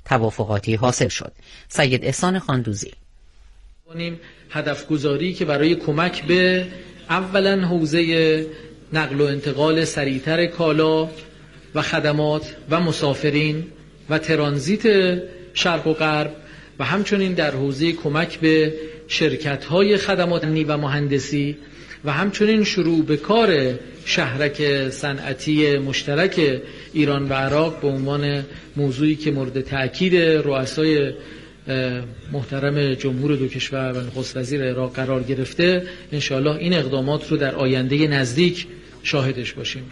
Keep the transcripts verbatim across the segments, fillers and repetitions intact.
توافقاتی حاصل شد. سید احسان خاندوزی: هدف گذاری که برای کمک به اولا حوزه نقل و انتقال سریعتر کالا و خدمات و مسافرین و ترانزیت شرق و غرب و همچنین در حوزه کمک به شرکت‌های خدمات فنی و مهندسی و همچنین شروع به کار شهرک صنعتی مشترک ایران و عراق به عنوان موضوعی که مورد تأکید رؤسای محترم جمهور دو کشور و نخست وزیر عراق قرار گرفته، انشاءالله این اقدامات رو در آینده نزدیک شاهدش باشیم.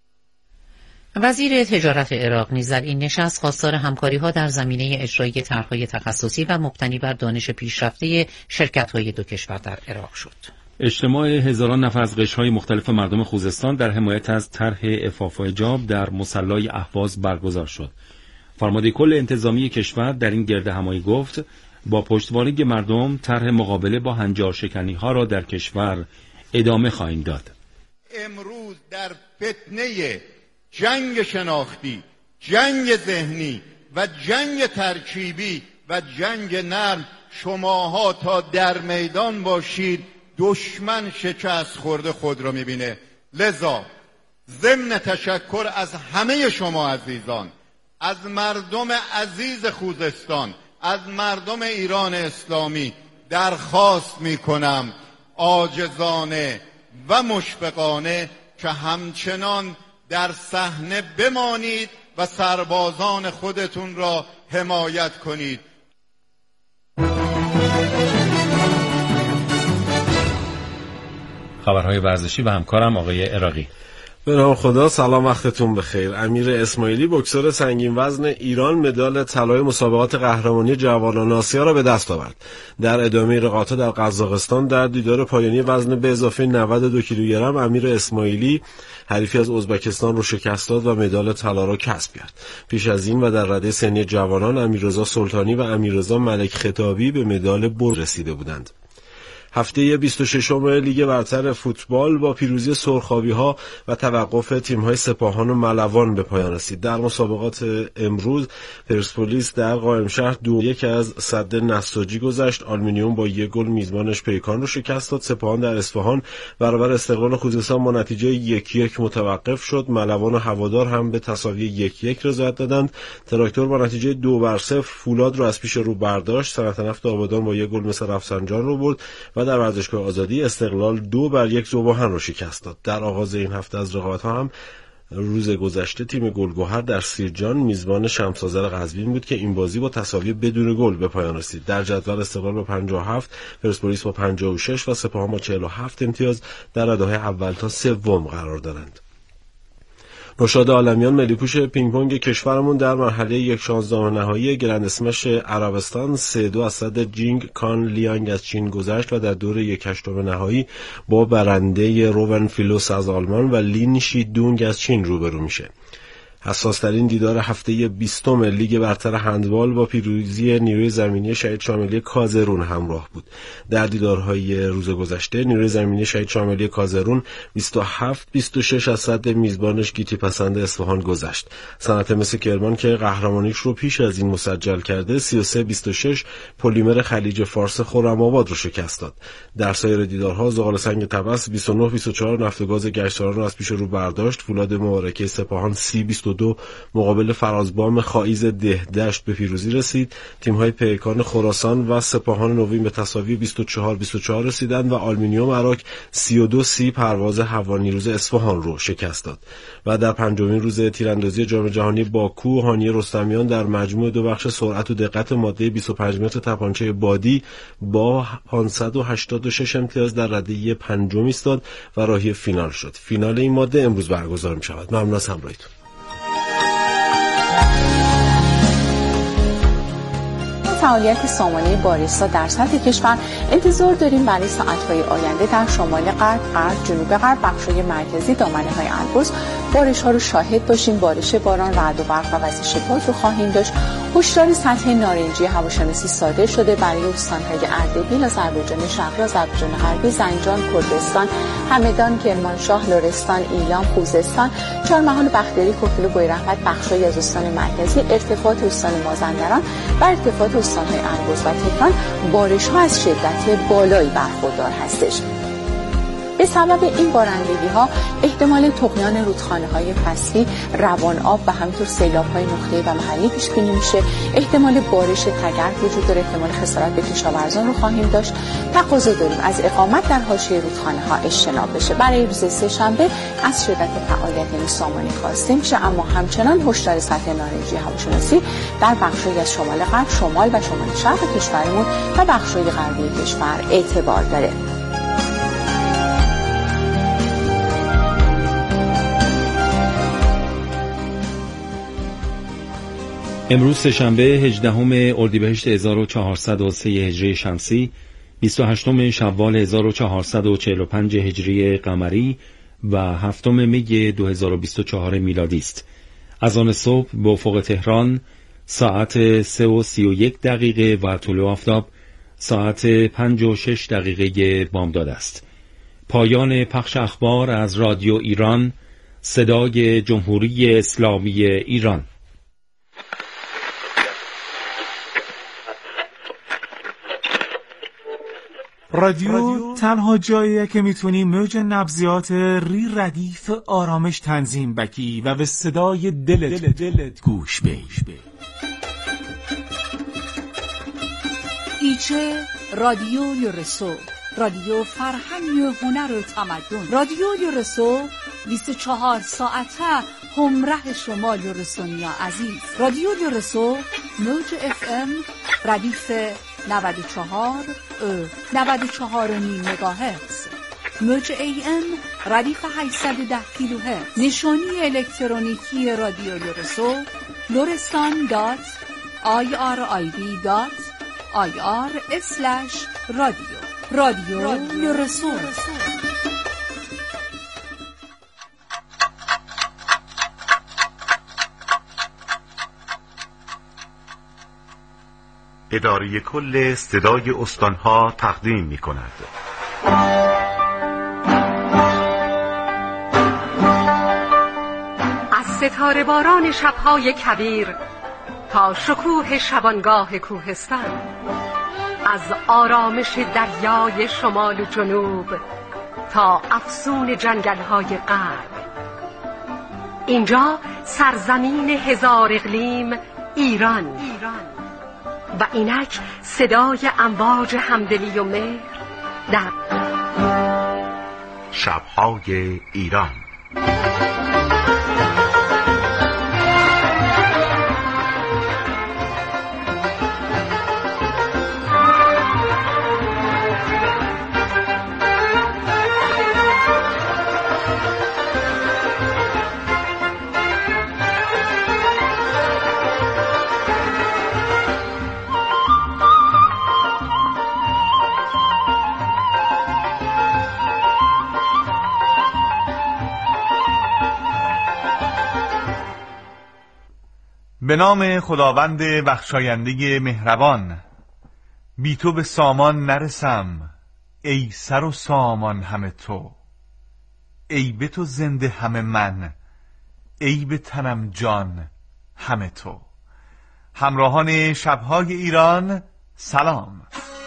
وزیر تجارت عراق نیز در این نشست خواستار همکاری‌ها در زمینه اجرای طرح‌های تخصصی و مبتنی بر دانش پیشرفته شرکت‌های دو کشور در عراق شد. اجتماع هزاران نفر از قشرهای مختلف مردم خوزستان در حمایت از طرح عفاف و حجاب در مصلی اهواز برگزار شد. فرمانده کل انتظامی کشور در این گرد همایی گفت با پشتوانه مردم طرح مقابله با هنجار شکنی ها را در کشور ادامه خواهیم داد. امروز در فتنه جنگ شناختی، جنگ ذهنی و جنگ ترکیبی و جنگ نرم شماها تا در میدان باشید دشمن شکست خورده خود را میبینه. لذا ضمن تشکر از همه شما عزیزان، از مردم عزیز خوزستان، از مردم ایران اسلامی درخواست میکنم عاجزانه و مشفقانه که همچنان در صحنه بمانید و سربازان خودتون را حمایت کنید. خبرهای ورزشی و همکارم آقای عراقی. به نام خدا، سلام، وقتتون بخیر. امیر اسماعیلی بوکسور سنگین وزن ایران مدال طلای مسابقات قهرمانی جوانان آسیا را به دست آورد. در ادامه رقابت‌ها در قزاقستان در دیدار پایانی وزن به اضافه نود و دو کیلوگرم امیر اسماعیلی حریفی از ازبکستان رو شکست داد و مدال طلا را کسب کرد. پیش از این و در رده سنی جوانان امیررضا سلطانی و امیررضا ملک خطابی به مدال برنز رسیده بودند. هفته بیست و ششم لیگ برتر فوتبال با پیروزی سرخابی‌ها و توقف تیم‌های سپاهان و ملوان به پایان رسید. در مسابقات امروز پرسپولیس در قائمشهر دو یک از سد نساجی گذشت. آلومینیوم با یک گل میزبانش پیکان رو شکست داد. سپاهان در اصفهان برابر استقلال خوزستان با نتیجه یک یک متوقف شد. ملوان و هوادار هم به تساوی یک یک رضایت دادند. تراکتور با نتیجه دو بر صفر فولاد رو از پیش رو برداشت. صنعت نفت آبادان با یک گل مثل رفسنجان رو برد و در ورزشگاه آزادی استقلال دو بر یک ذوباهن رو شکست داد. در آغاز این هفته از رقابت‌ها هم روز گذشته تیم گلگهر در سیرجان میزبان شمس‌آذر قزوین بود که این بازی با تساوی بدون گل به پایان رسید. در جدول استقلال با پنجاه و هفت، پرسپولیس با پنجاه و شش و سپاهان با چهل و هفت امتیاز در رده‌های اول تا سوم قرار دارند. نوشاد عالمیان ملی‌پوش پینگ پونگ کشورمون در مرحله یک شانزدهم نهایی گرند اسمش عربستان سه دو از صد جینگ کان لیانگ از چین گذشت و در دور یک هشتم نهایی با برنده روون فیلوس از آلمان و لین شی دونگ از چین روبرو میشه. حساس‌ترین دیدار هفته بیستم لیگ برتر هندبال با پیروزی نیروی زمینی شهید شاملی کازرون همراه بود. در دیدارهای روز گذشته نیروی زمینی شهید شاملی کازرون بیست و هفت بیست و شش از صد میزبانش گیتی پسند اصفهان گذشت. صنعت مس کرمان که قهرمانیش رو پیش از این مسجل کرده سی و سه بیست و شش پلیمر خلیج فارس خرم‌آباد رو شکست داد. در سایر دیدارها زغال سنگ طبس بیست و نه بیست و چهار نفت و گاز گشتاران رو از پیش رو برداشت. فولاد مبارکه سپاهان سی بیست و دو مقابل فرازبام خائیز دهدشت به پیروزی رسید. تیم‌های پیکان خراسان و سپاهان نوین به تساوی بیست و چهار بیست و چهار رسیدند و آلومینیوم عراق سی و دو سی پرواز هوانیروز اصفهان رو شکست داد. و در پنجمین روز تیراندازی جام جهانی باکو هانی رستمیان در مجموع دو بخش سرعت و دقت ماده بیست و پنج متر تپانچه بادی با پانصد و هشتاد و شش امتیاز در رده پنجم ایستاد و راهی فینال شد. فینال این ماده امروز برگزار می‌شود. ممنون از همراهیتون. فعالیت سامانه باریستا در سطح کشور انتظار داریم برای ساعت‌های آینده در شمال غرب، غرب، جنوب غرب، بخش‌های مرکزی، دامنه‌های البرز بارش‌ها رو شاهد باشیم. بارش باران، رعد و برق و وزش باد رو خواهیم داشت. هشدار سطح نارنجی هواشناسی صادر شده برای استان‌های اردبیل، آذربایجان شرقی، آذربایجان غربی، زنجان، کردستان، همدان، کرمانشاه، لرستان، ایلام، خوزستان، چهارمحال، بختیاری، کوکیلو، بویرحمت، بخش‌هایی از استان مرکزی، ارتفاعات استان مازندران و ارتفاعات استان‌های البرز و تهران بارش‌ها از شدت بالایی برخوردار هستش. به سبب این بارندگی‌ها احتمال طغیان رودخانه‌های فصلی، روان آب و همینطور سیلاب‌های نقطه‌ای و محلی پیش بینی میشه. احتمال بارش تگرگ وجود داره، احتمال خسارت به کشاورزان رو خواهیم داشت. تقاضا داریم از اقامت در حاشیه رودخانه‌ها اجتناب بشه. برای روز سه‌شنبه از شدت فعالیت سامانی کاسته میشه، اما همچنان هشدار سطح نارنجی هواشناسی در بخش‌هایی از شمال غرب، شمال و شمال شرق کشورمون و بخش‌های غربی کشور اعتبار داره. امروز سه‌شنبه هجدهم اردیبهشت هزار و چهارصد و سه هجری شمسی، بیست و هشتم شوال هزار و چهارصد و چهل و پنج هجری قمری و هفتم می دو هزار و بیست و چهار میلادی است. از آن صبح به افق تهران ساعت سه و سی و یک دقیقه و طلوع آفتاب ساعت پنج و شش دقیقه بامداد است. پایان پخش اخبار از رادیو ایران، صدای جمهوری اسلامی ایران. رادیو تنها جاییه که میتونی موج نبضیات ری ردیف آرامش تنظیم بکی و به صدای دلت, دلت, دلت گوش بی. ایچه رادیو یورسو، رادیو فرهنگ و هنر و تمدن. رادیو یورسو بیست و چهار ساعته همراه شما یورسونیا عزیز. رادیو یورسو موج اف ام ردیف نود و چهار نود و چهار و نیم مگاهرتز، موج ای ام ردیف هشتصد و ده کیلوهرتز. نشانی الکترونیکی رادیو یورسو لرستان دات آی آر آی بی دات آی آر اسلش رادیو. رادیو یورسو. اداره کل صدای استانها تقدیم می کند. از ستاره باران شبهای کویر تا شکوه شبانگاه کوهستان، از آرامش دریای شمال و جنوب تا افسون جنگل‌های غرب، اینجا سرزمین هزار اقلیم ایران. و اینک صدای امواج همدلی و مهر در شب‌های ایران. به نام خداوند بخشاینده مهربان. بی تو به سامان نرسم، ای سر و سامان همه تو. ای به تو زنده همه من، ای به تنم جان همه تو. همراهان شبهای ایران سلام.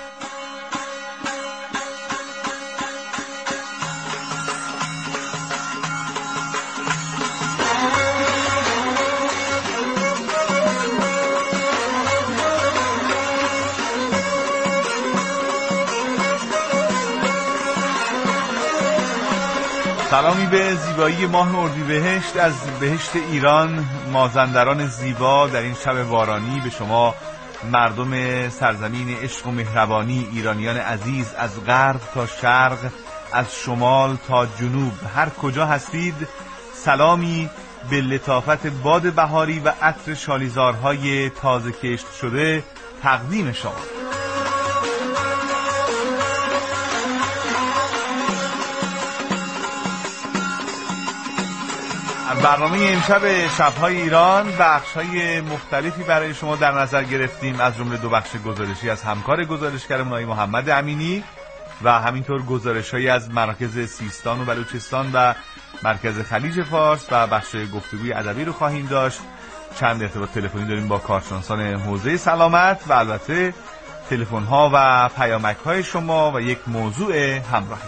سلامی به زیبایی ماه اردیبهشت از بهشت ایران، مازندران زیبا. در این شب بارانی به شما مردم سرزمین عشق و مهربانی، ایرانیان عزیز، از غرب تا شرق، از شمال تا جنوب، هر کجا هستید سلامی به لطافت باد بهاری و عطر شالیزارهای تازه کشت شده تقدیم شما. برنامه امشب شب‌های ایران بخش‌های مختلفی برای شما در نظر گرفتیم، از جمله دو بخش گزارشی از همکار گزارشگرمون آقای محمد امینی و همینطور گزارش‌هایی از مراکز سیستان و بلوچستان و مرکز خلیج فارس و بخش گفتگوی ادبی رو خواهیم داشت. چند ارتباط تلفنی داریم با کارشناسان حوزه سلامت و البته تلفن‌ها و پیامک‌های شما و یک موضوع همراهی.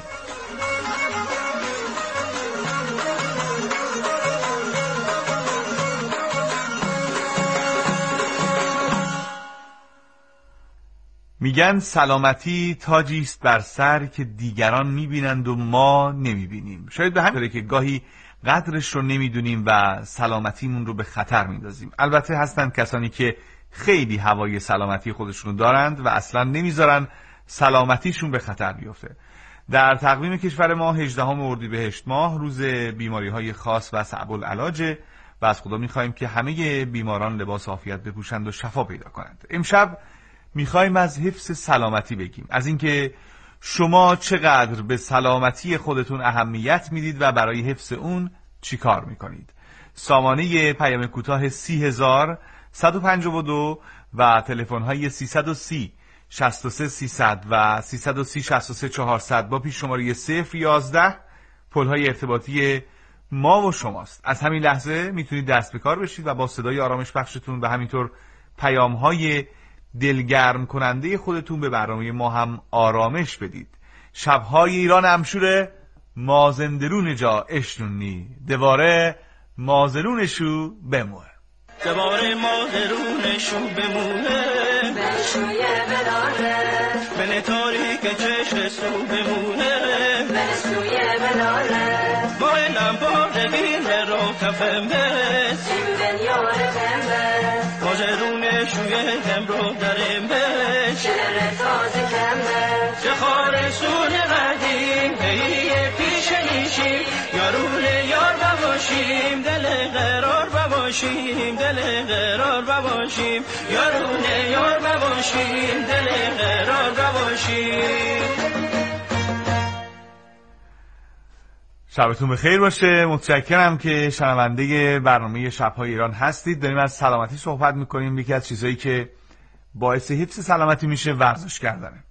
میگن سلامتی تاجی است بر سر که دیگران میبینند و ما نمیبینیم. شاید به همین طوره که گاهی قدرش رو نمیدونیم و سلامتیمون رو به خطر میندازیم. البته هستند کسانی که خیلی هوای سلامتی خودشونو دارند و اصلا نمیذارن سلامتیشون به خطر بیفته. در تقویم کشور ما هجدهم اردیبهشت ماه روز بیماری‌های خاص و صعب العلاج و از خدا میخوایم که همه بیماران لباس عافیت بپوشند و شفا پیدا کنند. امشب میخوایم از حفظ سلامتی بگیم، از اینکه شما چقدر به سلامتی خودتون اهمیت میدید و برای حفظ اون چی کار میکنید. سامانه پیام کوتاه سی هزار صد و پنجاه و دو و تلفن‌های سیصد و سی شصت و سه سیصد و سیصد و سی شصت و سه چهارصد با پیش شماره صفر یازده پل‌های ارتباطی ما و شماست. از همین لحظه میتونید دست به کار بشید و با صدای آرامش بخشتون و همینطور پیام‌های دلگرم کننده خودتون به برنامه ما هم آرامش بدید. شب‌های ایران امشوره مازندرون جا اشنونی دواره مازرونشو بموه دواره مازرونشو بموه بشوی بلاره بن تاریک چشم سو بمونه بشوی بلاره با لمبار بین رو کفم بس این دنیار تنبه مازرونشوی هم رو درم بس شهر تازه کمبه چه خارسون قدیم هیه پیش نیشیم یارون یار بباشیم دل قرار بباشیم دل قرار بباشیم یارون یار بباشیم دل قرار بباشیم. شبتون بخیر باشه. متشکرم که شنونده برنامه شب‌های ایران هستید. داریم از سلامتی صحبت میکنیم. یکی از چیزایی که باعث حفظ سلامتی میشه ورزش کردنه.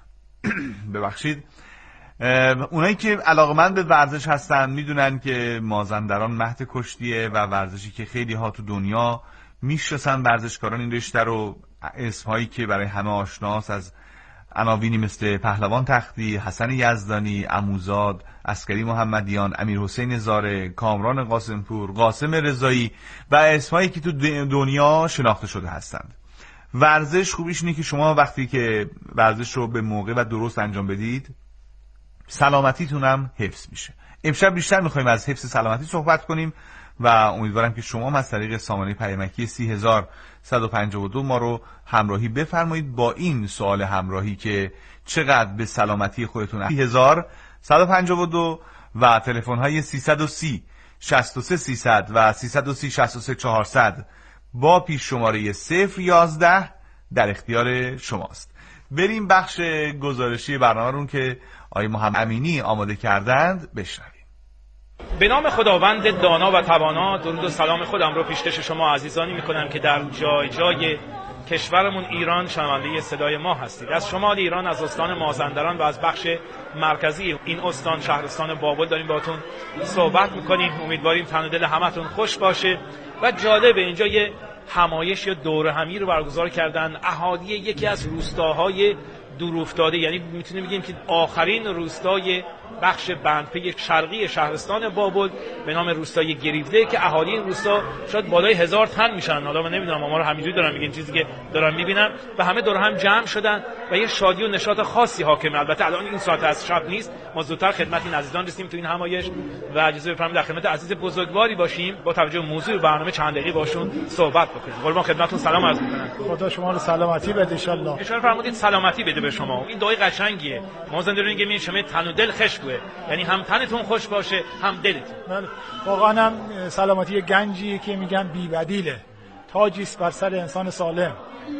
ببخشید. اونایی که علاقه‌مند به ورزش هستن میدونن که مازندران مهد کشتیه و ورزشی که خیلی ها تو دنیا میشناسن ورزشکاران این رشته رو، اسمهایی که برای همه آشناست از عناوینی مثل پهلوان تختی، حسن یزدانی، عموزاد، عسکری محمدیان، امیر حسین زاره، کامران قاسمپور، قاسم رضایی و اسمهایی که تو دنیا شناخته شده هستند. ورزش خوبیش اینه که شما وقتی که ورزش رو به موقع و درست انجام بدید سلامتیتون هم حفظ میشه. امشب بیشتر میخوایم از حفظ سلامتی صحبت کنیم و امیدوارم که شما از طریق سامانه پیامکی سی هزار صد و پنجاه و دو ما رو همراهی بفرمایید با این سوال همراهی که چقدر به سلامتی خودتون سی هزار صد و پنجاه و دو و تلفن‌های سیصد و سی شصت و سه سیصد و سیصد و سی شصت و سه چهارصد با پیش شماره صفر یازده در اختیار شماست. بریم بخش گزارشی برنامه رو که آقای محمد امینی آماده کردند بشنویم. به نام خداوند دانا و توانا درود و سلام خودم رو پیشکش شما عزیزانی میکنم که در جای جای کشورمون ایران شنونده صدای ما هستید. از شمال ایران، از استان مازندران و از بخش مرکزی این استان شهرستان بابل داریم باهاتون صحبت میکنیم. امیدواریم تن و دل همتون خوش باشه و جالبه اینجا یه همایش یا دوره همی رو برگزار کردن اهالی یکی از روستاهای دورافتاده، یعنی میتونیم بگیم که آخرین روستای بخش بندپی شرقی شهرستان بابل به نام روستای گریوده که اهالی این روستا شاید بالای هزار تن میشن. حالا من نمیدونم، اما رو همینجوری دارم میگم، چیزی که دارم میبینم و همه دور هم جمع شدن و یه شادی و نشاط خاصی حاکمه. البته الان این ساعت از شب نیست، ما زودتر خدمت این عزیزان رسیدیم تو این همایش و اجازه بفرمایید در خدمت عزیز بزرگواری باشیم با توجه به موضوع برنامه چند دقیقه باشون صحبت بکنیم. قربان خدمتتون سلام عرض میکنم. خدا شما رو سلامتی بده ان شاء الله. اشاره فرمودید سلامتی بده. بده به شما. این دعای قشنگیه. ما زنده رو میگیم شما تن و دل خشکه، یعنی هم تنتون خوش باشه هم دلتون. بله واقعا هم سلامتی گنجی که میگن بی بدیله، تاجی است بر سر انسان سالم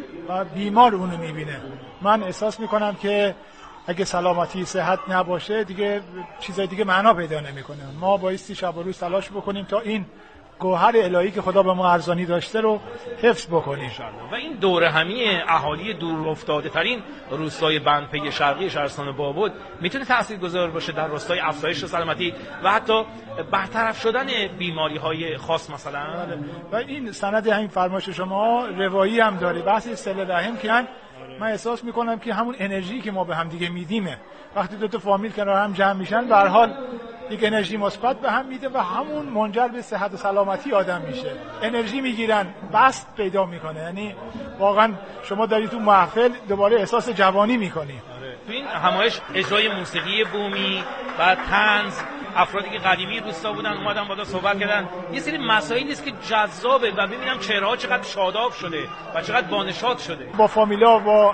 و بیمار اونو میبینه. من احساس میکنم که اگه سلامتی صحت نباشه دیگه چیزای دیگه معنا پیدا نمیکنه. ما بایستی شب و روز تلاش بکنیم تا این گوهر الهی که خدا به ما ارزانی داشته رو حفظ بکنیم. و این دوره همی اهالی دور افتاده ترین روستای بندپی شرقی شهرستان بابود میتونه تاثیرگذار باشه در راستای افزایش سلامتی و حتی برطرف شدن بیماری های خاص مثلا. و این سند همین فرمایش شما روایی هم داره، بحث صله رحم که من احساس میکنم که همون انرژی که ما به هم دیگه میدیمه، وقتی دو تا فامیل کنار هم جمع میشن به هر حال یک انرژی مثبت به هم میده و همون منجر به صحت و سلامتی آدم میشه. انرژی میگیرن، بست پیدا میکنه، یعنی واقعا شما داری تو محفل دوباره احساس جوانی میکنی. تو این همایش اجرای موسیقی بومی و طنز، افرادی که قدیمی روستا بودن اومدن بالا صحبت کردن، یه سری مسائلی است که جذابه و ببینم چهره‌ها چقدر شاداب شده و چقدر بانشاد شده. با فامیلا با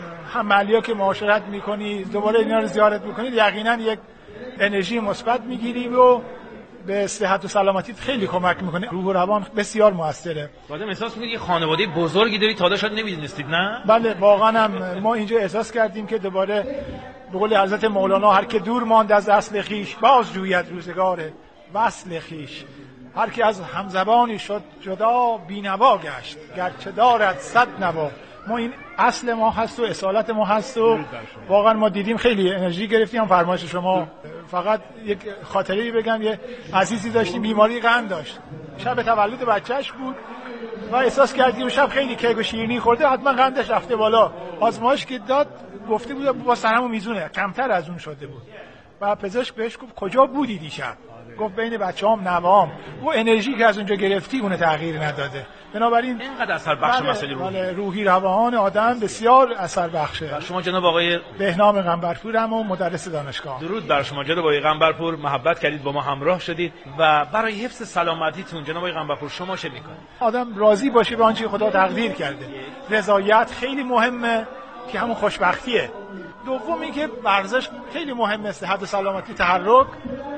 همعلیا که معاشرت میکنی، دوباره اینا رو زیارت میکنی، یقینا یک انرژی مثبت میگیری و به صحت و سلامتیت خیلی کمک میکنه. روح و روان بسیار موثره. بعدم احساس میکنی یه خانواده بزرگی داری، تا شاید نمیدونستید نه؟ بله واقعا هم ما اینجا احساس کردیم که دوباره به قول حضرت مولانا هر که دور ماند از اصل خیش باز جوید روزگار وصل خیش. هر که از همزبانی شد جدا بینوا گشت گرچه دارد صد نوا. ما این اصل ما هست و اصالت ما هست و واقعا ما دیدیم خیلی انرژی گرفتیم. فرمایش شما فقط یک خاطره‌ای بگم، یه عزیزی داشتیم بیماری قند داشت، شب تولد بچهش بود و احساس کردیم شب خیلی کیک و شیرینی خورده، حتما قندش رفته بالا. آزمایش که داد گفته بود با سرم میزونه، کمتر از اون شده بود و پزشک بهش گفت کجا بودی دیشب؟ گفت بین بچه‌ام نوام. و انرژی که از اونجا گرفتی اون تغییر نداده. بنابراین اینقدر اثر بخش مسئله روحی. بله روحی روان آدم بسیار اثر بخشه. شما جناب آقای بهنام قنبرپورم و مدرس دانشگاه. درود بر شما جناب آقای قنبرپور، محبت کردید با ما همراه شدید و برای حفظ سلامتیتون جناب آقای قنبرپور شما چه میکنید؟ آدم راضی باشه به آنچه خدا تقدیر کرده. رضایت خیلی مهمه که همون خوشبختیه. دوم اینکه ورزش خیلی مهمه، صحت و سلامتی، تحرک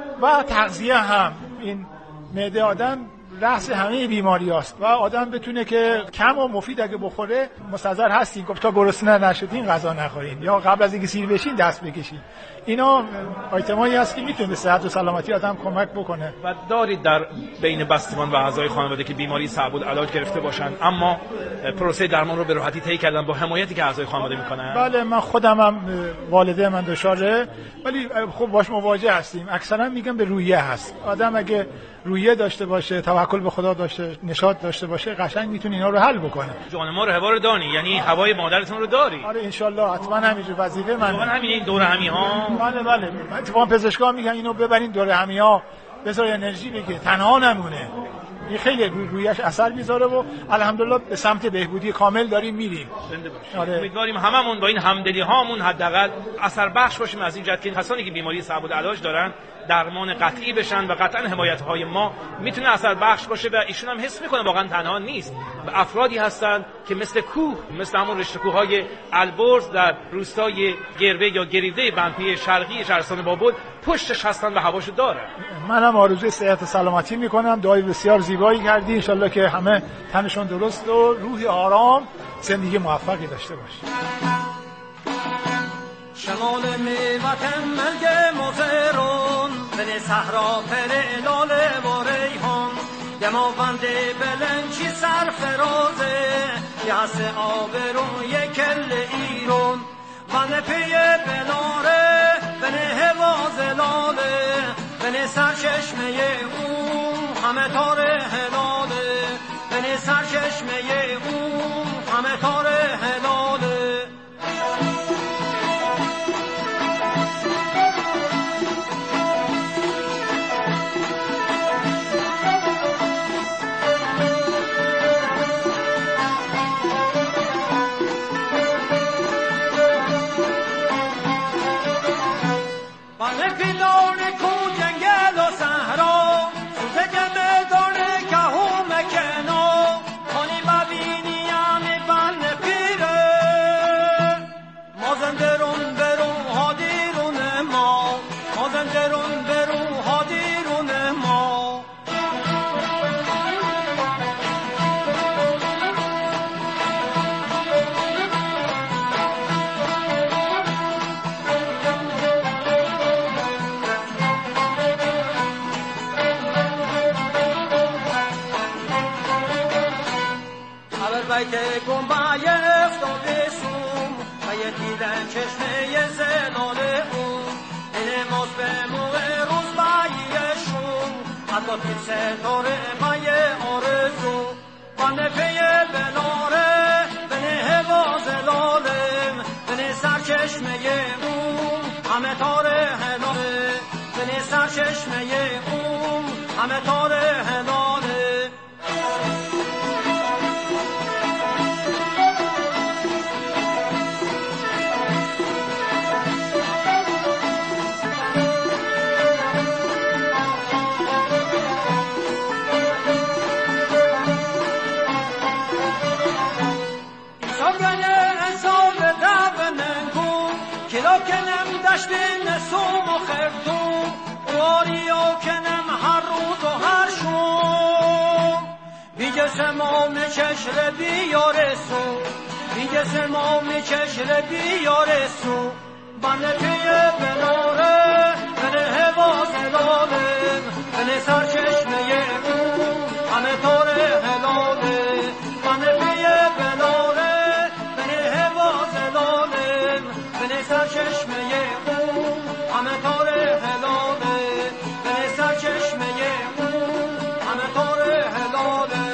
و تغذیه هم. این معده آدم رأس همه بیماری هست و آدم بتونه که کم و مفید اگه بخوره مستحضر هستین گفت تا گرسنه نشدین غذا نخورین یا قبل از اینکه سیر بشین دست بکشین. اینا آیتمایی هست که میتونه به صحت و سلامتی آدم کمک بکنه. و دارید در بین بستگان و اعضای خانواده که بیماری صعب العلاج گرفته باشن اما پروسه درمان رو به راحتی طی کردن با حمایتی که اعضای خانواده میکنن؟ بله من خودم هم والده من دچاره، ولی خب باش مواجه هستیم. اکثرا میگم به روحیه هست. آدم اگه روحیه داشته باشه، توکل به خدا داشته، نشاط داشته باشه، قشنگ میتونه اینا رو حل بکنه. جان ما رو هوا رو دانی، یعنی هوای مادرتون رو داری؟ آره ان شاء الله حتما همینجور وظیفه من. واقعا همین این دوره همی ها. بله بله اتفاقا پزشکا میگن اینو ببرین دوره همی ها بذار انرژی بگیره، تنها نمونه. این خیلی رویش اثر میذاره و الحمدلله به سمت بهبودی کامل داریم میریم. آره. امیدواریم هممون با این همدلی هامون حداقل اثر بخش باشیم از این جهت که کسانی که بیماری صعب العلاج دارن درمان قطعی بشن و قطعا حمایت های ما میتونه اثر بخش باشه و ایشون هم حس میکنه واقعا تنها نیست و افرادی هستن که مثل کوه، مثل همون رشته کوههای البرز در روستای گربه یا گریوده بندپی شرقی شهرستان بابود پشتش هستن و هواشو داره. منم آرزوی صحت و سلامتی میکنم. دعای بسیار زیبایی کردی، ان شاءالله که همه تنشون درست و روحی آرام، زندگی موفقی داشته باشه. شمال میوتن ملگ مزرون بن صحرا پر الال و ریحان دماوند بلنچی سرفرازه یاس آبرون یکل ایرون بن پی بناره بن هوا زلاله بن سرچشمه اون همه تار هلاله بن سرچشمه اون همه تار هلاله. که گنبه افتاده سوم و یه دیدن چشمه زلال اون این ماز به موقع روز بایی شوم حتی پیر ستاره مای آرزو بانه پی بلاره بنه هوا زلالم بنه سرچشمه اون همه تاره هلاله بنه سرچشمه اون همه تاره هلاله کنم دشت نسوم و خردوم واریا کنم هر روز و هر شوم بیگه سمام چشر بیارسو بیگه سمام چشر بیارسو بنه پیه بلاره بنه هوا زلالم بنه سر چشمه اون همه تاره هلاله بنه پیه بلاره بنه هوا زلالم بنه سر چشمه اون همه تاره هلاله بنه سر چشمه اون همه تاره هلاله.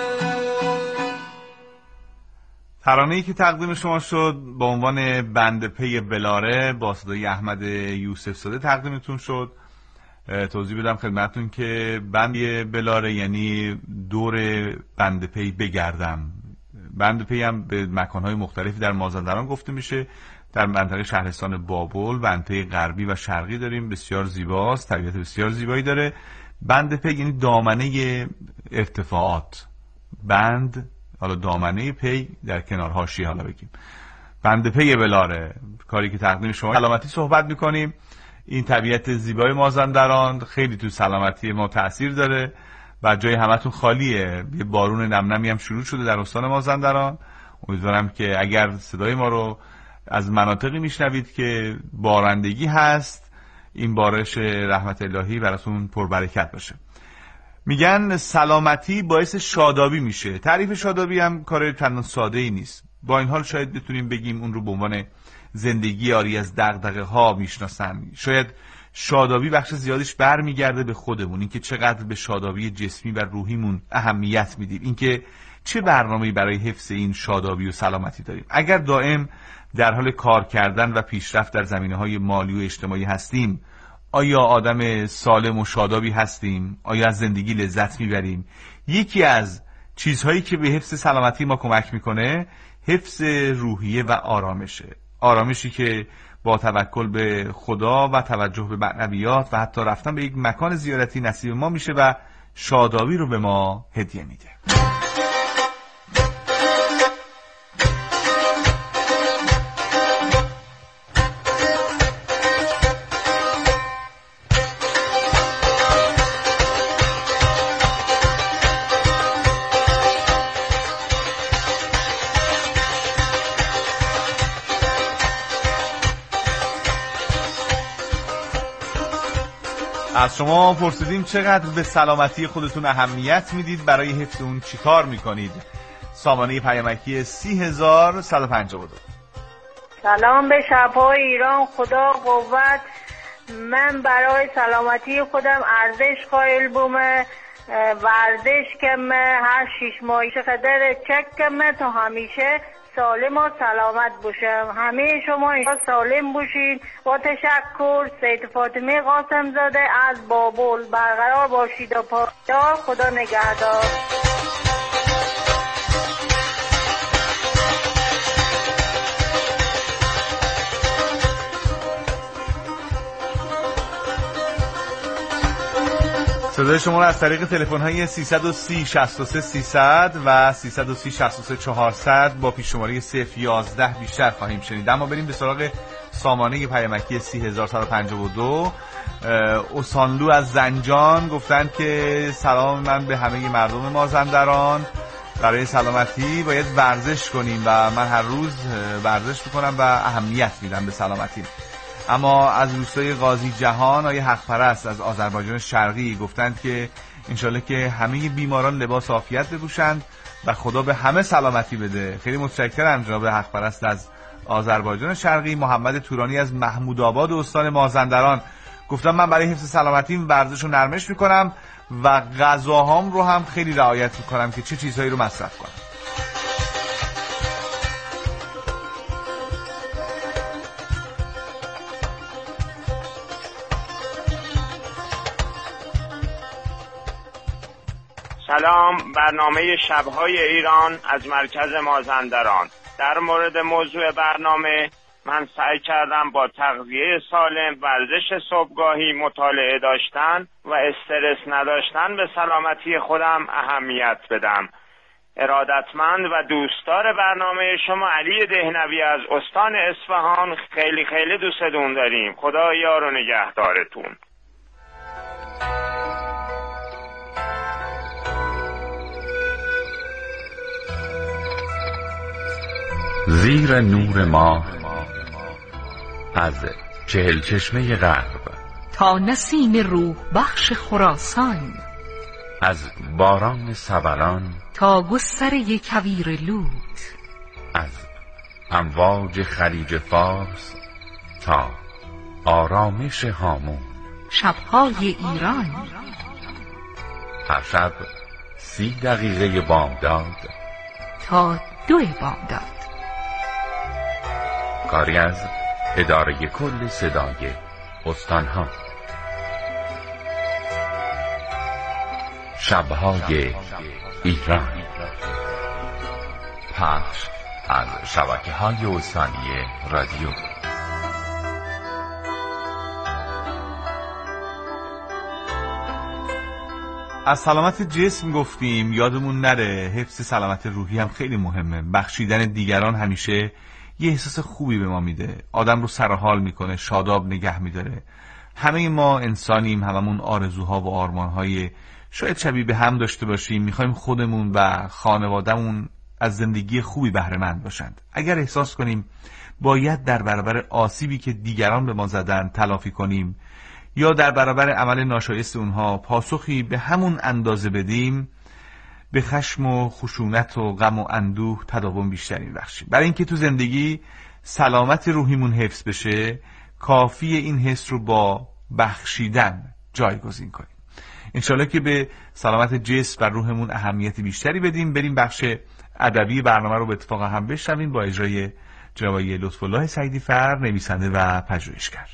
ترانه‌ای که تقدیم شما شد با عنوان بند پی بلاره با صدای احمد یوسف زاده تقدیمتون شد. توضیح بدم خدمتتون که بند بلاره یعنی دور بند پی بگردم. بند پی هم به مکان‌های مختلفی در مازندران گفته میشه. در منطقه شهرستان بابل بند پی غربی و شرقی داریم، بسیار زیباست، طبیعت بسیار زیبایی داره. بند پی یعنی دامنه ارتفاعات، بند حالا دامنه پی در کنار حاشیه حالا بگیم بند پی بلاره. کاری که تقدیم شما سلامتی صحبت میکنیم. این طبیعت زیبای مازندران خیلی تو سلامتی ما تأثیر داره و جای همتون خالیه. یه بارون نمنمی هم شروع شده در استان مازندران. امیدوارم که اگر صدای ما رو از مناطقی میشنوید که بارندگی هست این بارش رحمت الهی براتون پربرکت باشه. میگن سلامتی باعث شادابی میشه. تعریف شادابی هم کار چندان ساده ای نیست. با این حال شاید بتونیم بگیم اون رو به عنوان زندگی آری از دغدغه ها میشناسن. شاید شادابی بخش زیادش برمیگرده به خودمون، اینکه چقدر به شادابی جسمی و روحیمون اهمیت میدیم، اینکه چه برنامه‌ای برای حفظ این شادابی و سلامتی داریم. اگر دائم در حال کار کردن و پیشرفت در زمینه‌های مالی و اجتماعی هستیم، آیا آدم سالم و شادابی هستیم؟ آیا از زندگی لذت میبریم؟ یکی از چیزهایی که به حفظ سلامتی ما کمک میکنه حفظ روحیه و آرامشه. آرامشی که با توکل به خدا و توجه به معنویات و حتی رفتن به یک مکان زیارتی نصیب ما میشه و شادابی رو به ما هدیه میده. از شما پرسیدیم چقدر به سلامتی خودتون اهمیت میدید، برای حفظ اون چی کار میکنید؟ سامانه پیامکی سی هزار صد و پنجاه و دو. سلام به شب‌های ایران، خدا قوت. من برای سلامتی خودم ارزش قائل بوم، ورزش کمه، هر شیش ماهی چقدر چک کمه تا همیشه سالم و سلامت باشم. همه شما اینجا سالم باشین. با تشکر. سید فاطمه قاسم زاده از بابل. برقرار باشید و پایدار. خدا نگهدار. صدای شما رو از طریق تلفن‌های سیصد و سی شصت و سه سیصد و سیصد و سی شصت و سه چهارصد با پیش شماره صفر یازده بیشتر خواهیم شنید. اما بریم به سراغ سامانه پیامکی سی هزار صد و پنجاه و دو. اوسانلو از زنجان گفتند که سلام من به همه مردم مازندران. برای سلامتی باید ورزش کنیم و من هر روز ورزش میکنم و اهمیت میدم به سلامتی. اما از روستای قاضی جهان آیه حق پرست از آذربایجان شرقی گفتند که انشالله که همه بیماران لباس عافیت بپوشند و خدا به همه سلامتی بده. خیلی متشکرم جناب حق پرست از آذربایجان شرقی. محمد تورانی از محمود آباد استان مازندران گفتم من برای حفظ سلامتیم ورزش رو نرمش میکنم و غذاهام رو هم خیلی رعایت میکنم که چه چیزهایی رو مصرف کنم. سلام، برنامه شب‌های ایران از مرکز مازندران. در مورد موضوع برنامه من سعی کردم با تغذیه سالم، ورزش صبحگاهی، مطالعه داشتن و استرس نداشتن به سلامتی خودم اهمیت بدم. ارادتمند و دوستدار برنامه شما علی دهنوی از استان اصفهان. خیلی خیلی دوستتون داریم. خدا یار و نگهدارتون. زیر نور ماه از چهل چشمه غرب تا نسیم روح بخش خراسان، از باران سبلان تا گستره کویر لوط، از امواج خلیج فارس تا آرامش هامون. شب‌های ایران، هر شب سی دقیقه بامداد تا دو بامداد. کاری از اداره کل صدای استانها. شب‌های ایران، پخش از شبکه‌های استانی رادیو. از سلامت جسم گفتیم، یادمون نره حفظ سلامت روحی هم خیلی مهمه. بخشیدن دیگران همیشه یه احساس خوبی به ما میده، آدم رو سرحال میکنه، شاداب نگه میداره. همه ما انسانیم، هممون آرزوها و آرمانهای شاید شبیه به هم داشته باشیم. میخوایم خودمون و خانوادهمون از زندگی خوبی بهره مند باشند. اگر احساس کنیم باید در برابر آسیبی که دیگران به ما زدن تلافی کنیم یا در برابر عمل ناشایست اونها پاسخی به همون اندازه بدیم، به خشم و خشونت و غم و اندوه تداوم بیشتری می‌بخشیم. برای اینکه تو زندگی سلامت روحیمون حفظ بشه، کافیه این حس رو با بخشیدن جایگزین کنیم. انشالله که به سلامت جسم و روحمون اهمیت بیشتری بدیم. بریم بخش ادبی برنامه رو به اتفاق هم بشنویم با اجرای جناب لطف‌الله سعیدی فر، نویسنده و پژوهشگر.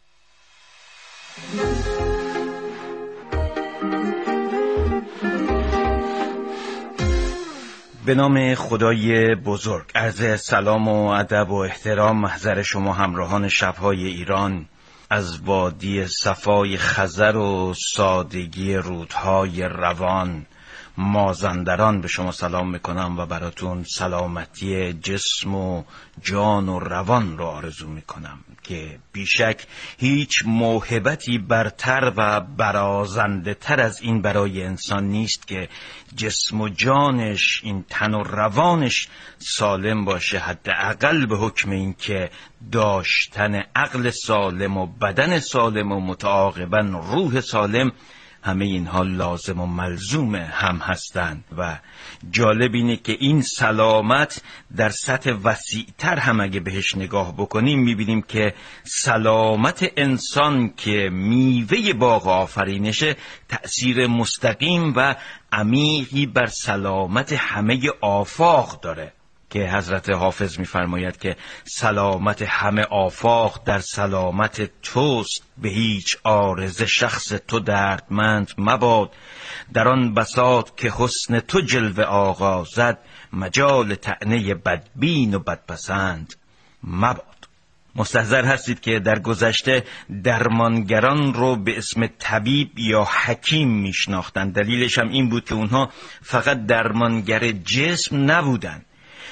به نام خدای بزرگ، عرض سلام و ادب و احترام محضر شما همراهان شب‌های ایران. از وادی صفای خزر و سادگی رودهای روان مازندران به شما سلام میکنم و براتون سلامتی جسم و جان و روان رو آرزو میکنم که بیشک هیچ موهبتی برتر و برازنده تر از این برای انسان نیست که جسم و جانش، این تن و روانش سالم باشه، حداقل به حکم این که داشتن عقل سالم و بدن سالم و متعاقباً روح سالم، همه اینها لازم و ملزوم هم هستند. و جالب اینه که این سلامت در سطح وسیع‌تر هم اگه بهش نگاه بکنیم میبینیم که سلامت انسان که میوه باغ آفرینشه تأثیر مستقیم و عمیقی بر سلامت همه آفاق داره که حضرت حافظ می‌فرماید که سلامت همه آفاق در سلامت توست، به هیچ عارضه شخص تو دردمند مباد. در آن بساط که حسن تو جلوه آغازد، مجال طعنه بدبین و بدپسند مباد. مستحضر هستید که در گذشته درمانگران رو به اسم طبیب یا حکیم میشناختند. دلیلش هم این بود که اونها فقط درمانگر جسم نبودند،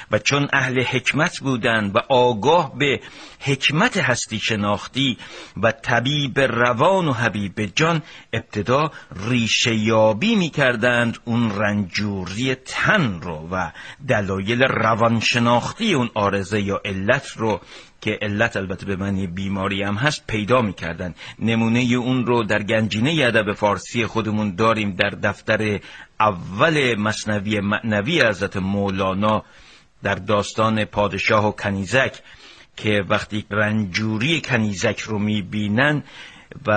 و چون اهل حکمت بودند و آگاه به حکمت هستی شناختی و طبیب روان و حبیب جان، ابتدا ریشه یابی می کردند اون رنجوری تن رو و دلایل روان شناختی اون عارضه یا علت رو، که علت البته به معنی بیماری هم هست، پیدا می کردن. نمونه اون رو در گنجینه ادب فارسی خودمون داریم در دفتر اول مثنوی معنوی حضرت مولانا در داستان پادشاه و کنیزک، که وقتی رنجوری کنیزک رو می بینن و